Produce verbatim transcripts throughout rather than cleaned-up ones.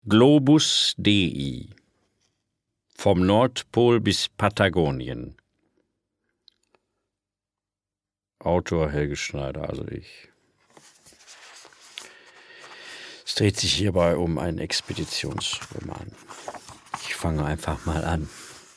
Globus Dei. Vom Nordpol bis Patagonien. Autor Helge Schneider, also ich. Es dreht sich hierbei um einen Expeditionsroman. Ich fange einfach mal an.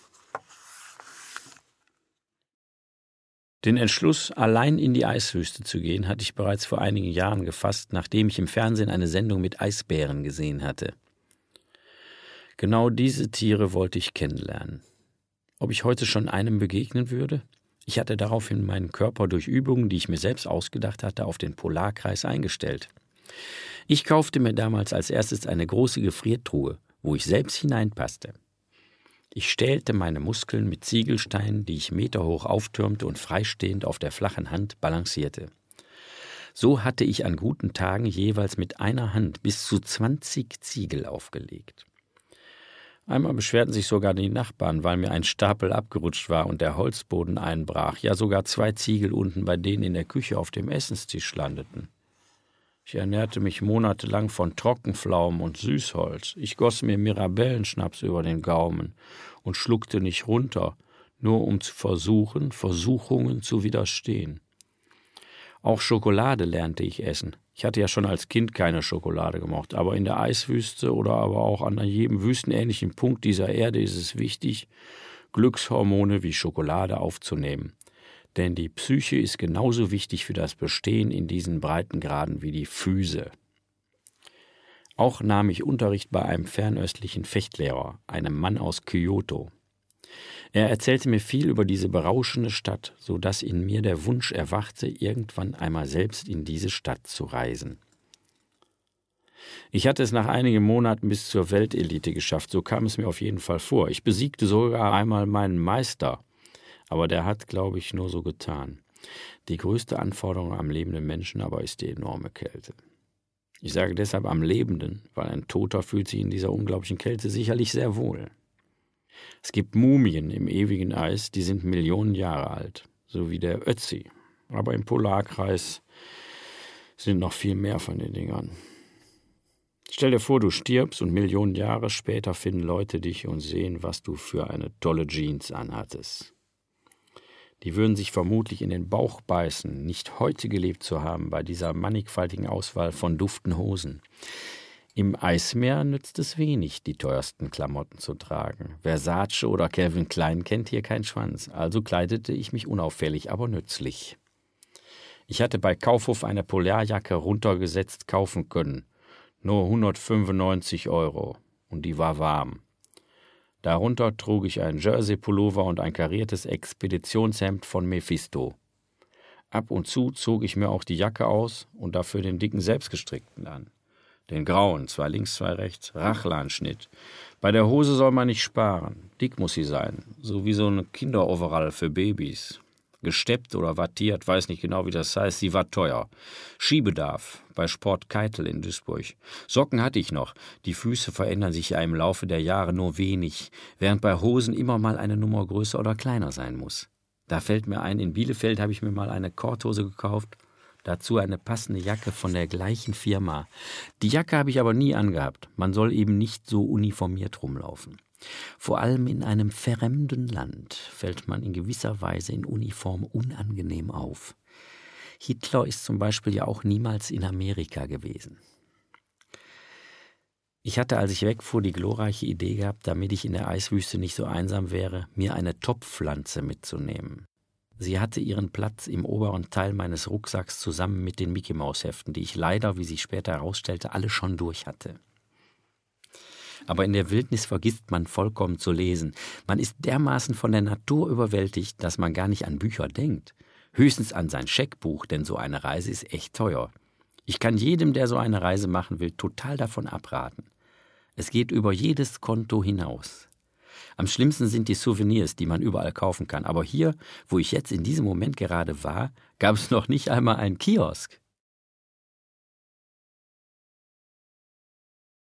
Den Entschluss, allein in die Eiswüste zu gehen, hatte ich bereits vor einigen Jahren gefasst, nachdem ich im Fernsehen eine Sendung mit Eisbären gesehen hatte. Genau diese Tiere wollte ich kennenlernen. Ob ich heute schon einem begegnen würde? Ich hatte daraufhin meinen Körper durch Übungen, die ich mir selbst ausgedacht hatte, auf den Polarkreis eingestellt. Ich kaufte mir damals als erstes eine große Gefriertruhe, wo ich selbst hineinpasste. Ich stählte meine Muskeln mit Ziegelsteinen, die ich meterhoch auftürmte und freistehend auf der flachen Hand balancierte. So hatte ich an guten Tagen jeweils mit einer Hand bis zu zwanzig Ziegel aufgelegt. Einmal beschwerten sich sogar die Nachbarn, weil mir ein Stapel abgerutscht war und der Holzboden einbrach, ja sogar zwei Ziegel unten bei denen in der Küche auf dem Essenstisch landeten. Ich ernährte mich monatelang von Trockenpflaumen und Süßholz. Ich goss mir Mirabellenschnaps über den Gaumen und schluckte nicht runter, nur um zu versuchen, Versuchungen zu widerstehen. Auch Schokolade lernte ich essen. Ich hatte ja schon als Kind keine Schokolade gemocht, aber in der Eiswüste oder aber auch an jedem wüstenähnlichen Punkt dieser Erde ist es wichtig, Glückshormone wie Schokolade aufzunehmen. Denn die Psyche ist genauso wichtig für das Bestehen in diesen Breitengraden wie die Füße. Auch nahm ich Unterricht bei einem fernöstlichen Fechtlehrer, einem Mann aus Kyoto. Er erzählte mir viel über diese berauschende Stadt, so dass in mir der Wunsch erwachte, irgendwann einmal selbst in diese Stadt zu reisen. Ich hatte es nach einigen Monaten bis zur Weltelite geschafft, so kam es mir auf jeden Fall vor. Ich besiegte sogar einmal meinen Meister, aber der hat, glaube ich, nur so getan. Die größte Anforderung am lebenden Menschen aber ist die enorme Kälte. Ich sage deshalb am Lebenden, weil ein Toter fühlt sich in dieser unglaublichen Kälte sicherlich sehr wohl. Es gibt Mumien im ewigen Eis, die sind Millionen Jahre alt, so wie der Ötzi. Aber im Polarkreis sind noch viel mehr von den Dingern. Stell dir vor, du stirbst und Millionen Jahre später finden Leute dich und sehen, was du für eine tolle Jeans anhattest. Die würden sich vermutlich in den Bauch beißen, nicht heute gelebt zu haben bei dieser mannigfaltigen Auswahl von duften Hosen. Im Eismeer nützt es wenig, die teuersten Klamotten zu tragen. Versace oder Calvin Klein kennt hier keinen Schwanz, also kleidete ich mich unauffällig, aber nützlich. Ich hatte bei Kaufhof eine Polarjacke runtergesetzt kaufen können, nur hundertfünfundneunzig Euro, und die war warm. Darunter trug ich einen Jersey-Pullover und ein kariertes Expeditionshemd von Mephisto. Ab und zu zog ich mir auch die Jacke aus und dafür den dicken selbstgestrickten an. Den grauen, zwei links, zwei rechts, Rachlanschnitt. Bei der Hose soll man nicht sparen. Dick muss sie sein, so wie so eine Kinderoverall für Babys. Gesteppt oder wattiert, weiß nicht genau, wie das heißt, sie war teuer. Skibedarf bei Sport Keitel in Duisburg. Socken hatte ich noch. Die Füße verändern sich ja im Laufe der Jahre nur wenig, während bei Hosen immer mal eine Nummer größer oder kleiner sein muss. Da fällt mir ein, in Bielefeld habe ich mir mal eine Korthose gekauft, dazu eine passende Jacke von der gleichen Firma. Die Jacke habe ich aber nie angehabt. Man soll eben nicht so uniformiert rumlaufen. Vor allem in einem fremden Land fällt man in gewisser Weise in Uniform unangenehm auf. Hitler ist zum Beispiel ja auch niemals in Amerika gewesen. Ich hatte, als ich wegfuhr, die glorreiche Idee gehabt, damit ich in der Eiswüste nicht so einsam wäre, mir eine Topfpflanze mitzunehmen. Sie hatte ihren Platz im oberen Teil meines Rucksacks zusammen mit den Mickey-Maus-Heften, die ich leider, wie sich später herausstellte, alle schon durch hatte. Aber in der Wildnis vergisst man vollkommen zu lesen. Man ist dermaßen von der Natur überwältigt, dass man gar nicht an Bücher denkt. Höchstens an sein Scheckbuch, denn so eine Reise ist echt teuer. Ich kann jedem, der so eine Reise machen will, total davon abraten. Es geht über jedes Konto hinaus. Am schlimmsten sind die Souvenirs, die man überall kaufen kann. Aber hier, wo ich jetzt in diesem Moment gerade war, gab es noch nicht einmal einen Kiosk.